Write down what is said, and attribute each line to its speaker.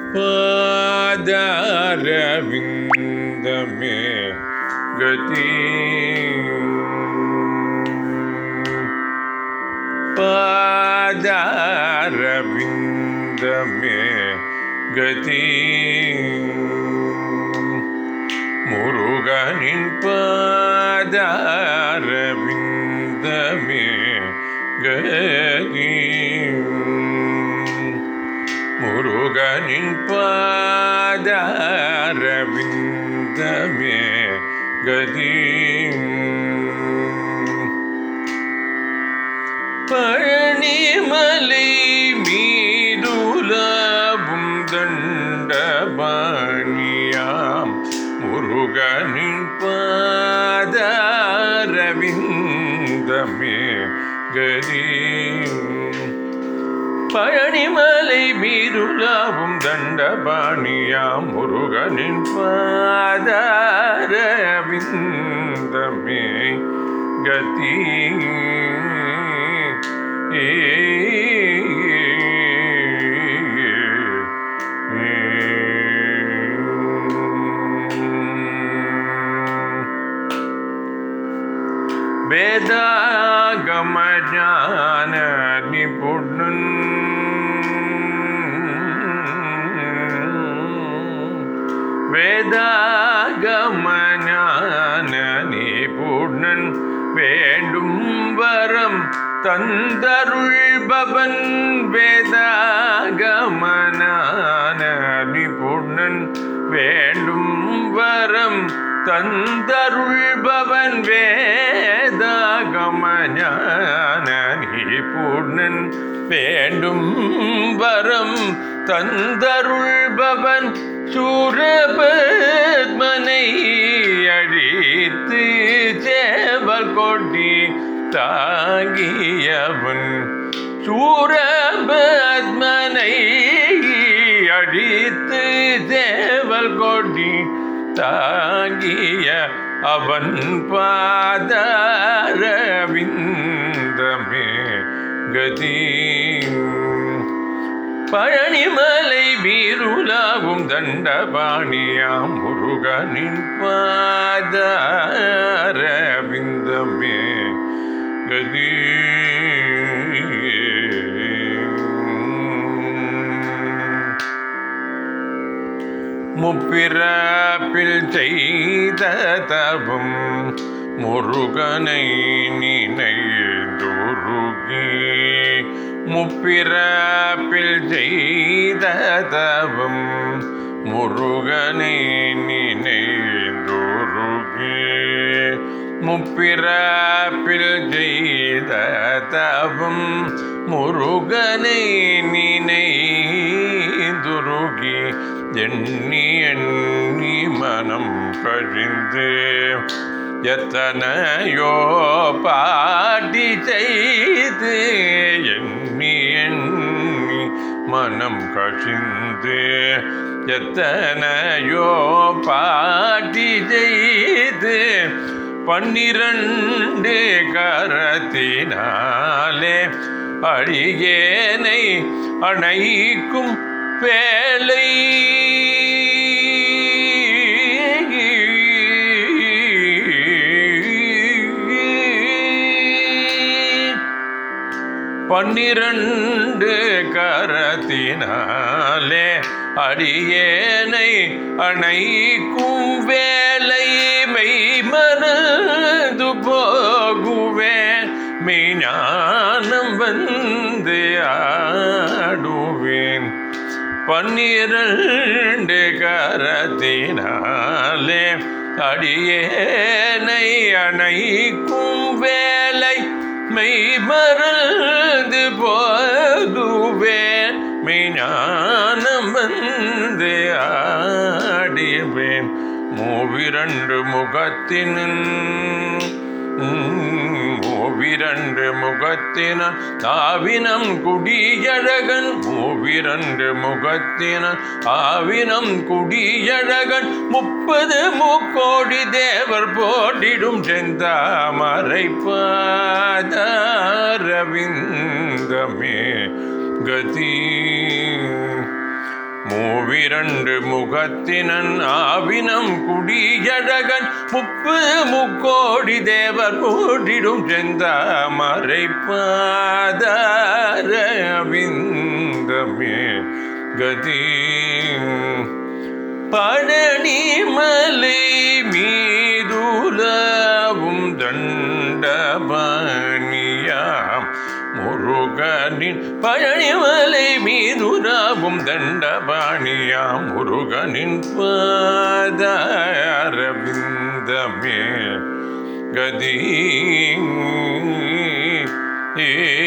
Speaker 1: பாதாரவிந்தமே கதி பாதாரவிந்தமே கதி முருகனின் பாதாரவிந்தமே கதி முருகனின் பாதாரவிந்தமே கதி பழனிமலை மீதுலவும் தண்டபாணியாம் முருகனின் பாதாரவிந்தமே கதி பழனிமலை மீதுலவும் தண்டபாணியாம் முருகனின் பாதாரவிந்தமே கதி வேதாகம ஞான நிபுணன் வேதாகம ஞான நிபுணன் வேண்டும் வரம் தந்தருள்பவன் வேதாகம ஞான நிபுணன் வேண்டும் வரம் தந்தருள்பவன் வேதாகம ஞான நிபுணன் வேண்டும் வரம் தந்தருள்பவன் சூரபத்மனை அழித்து சேவல் கொடி தாங்கியவன் சூரபத்மனை அழித்து சேவல் கொடி தாங்கிய அவன் பாதாரவிந்தமே கதி பழனிமலை மீதுலவும் தண்டபாணியாம் முருகனின் பாதாரவிந்தமே கதி முப்பிறப்பில் செய்த தவம் முருகனை நினைந்துருகி முப்பிறப்பில் செய்த தவம் முருகனை நினைந்துருகி முப்பிறப்பில் செய்த தவம் முருகனை நினைந்துருகி எண்ணி எண்ணி மனம் கழிந்து எத்தனையோ பாட்டி செய்து எண்ணி எண்ணி மனம் கழிந்து எத்தனையோ பாட்டி செய்து 12 கரத்தினாலே அடியேனை அணைக்கும் வேலை பன்னிரண்டு கரத்தினாலே அடியேனை அணைக்கும் வேலை மெய்மறந்து போகுவேன் மெய்ஞானம் வந்து ஆடுவேன் 12 கரத்தினாலே அடியேனை அணைக்கும் வேலை மெய்மறந்து போகுவேன் மெய்ஞானம் வந்து ஆடிவேன் மூவிரண்டு முகத்தினன் மூவிரண்டு முகத்தினன் ஆவினம் குடியழகன் மூவிரண்டு முகத்தினன் ஆவினம் குடியழகன் 30 முக்கோடி தேவர் போட்டிடும் செந்தாமரை பாதாரவிந்தமே கதி மூவிரண்டு முகத்தினன் ஆவினம் குடியழகன் முக்கோடி தேவர் மூடிடும் செந்தாமரை பாதரவிந்தமே கதி. பழனிமலை மீதுலவும் தண்டபாணியாம் முருகனின் பழனிமலை மீதுலவும் தண்டபாணியாம் முருகனின் பாதரவிந்தமே கதி.